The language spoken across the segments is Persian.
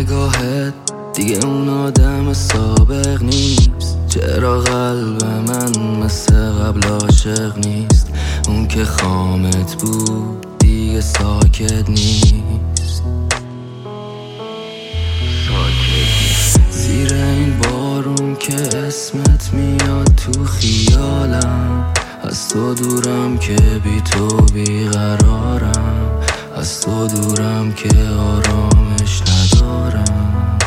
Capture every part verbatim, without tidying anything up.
نگاهت دیگه اون آدم سابق نیست. چرا قلب من مثل قبل عاشق نیست؟ اون که خامت بود دیگه ساکت نیست. زیر این بارون که اسمت میاد تو خیالم، از تو دورم که بی تو بیقرارم، از تو دورم که آرامش ندارم.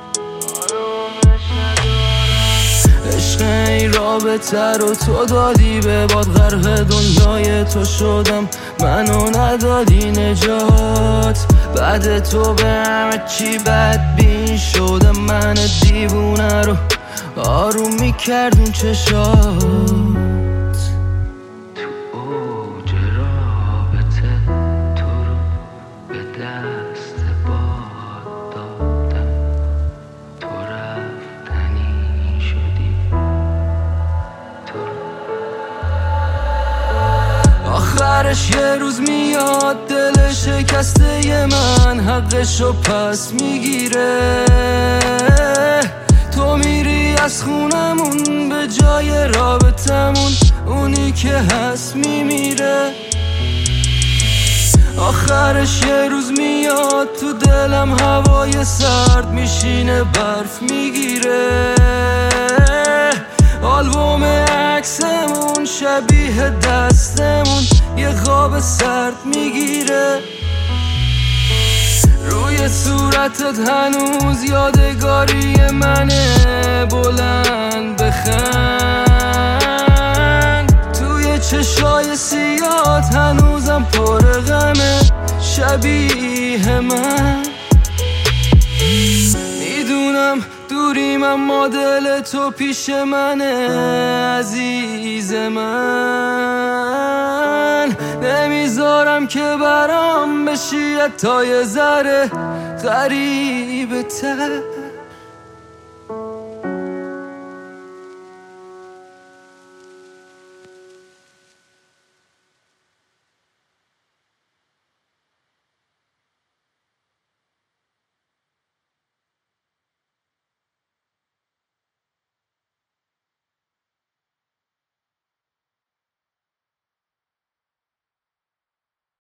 عشق این رابطه رو تو دادی به باد، غرق دنیای تو شدم منو ندادی نجات. بعد تو به همه چی بدبین شدم، من دیوونه رو آروم میکردون چشات. آخرش یه روز میاد دل شکسته من حقشو پس میگیره. تو میری از خونمون به جای رابطمون، اونی که هست میمیره. آخرش یه روز میاد تو دلم هوای سرد میشینه برف میگیره. آلبوم عکسمون شبیه دستمون یه خواب سرد میگیره. روی صورتت هنوز یادگاری منه، بلند بخند. توی چشای سیات هنوزم پر غمه، شبیه من. میدونم دوریم اما دل تو پیش منه عزیز من. نمیذارم که برام بشی تا یه ذره غریبه تر.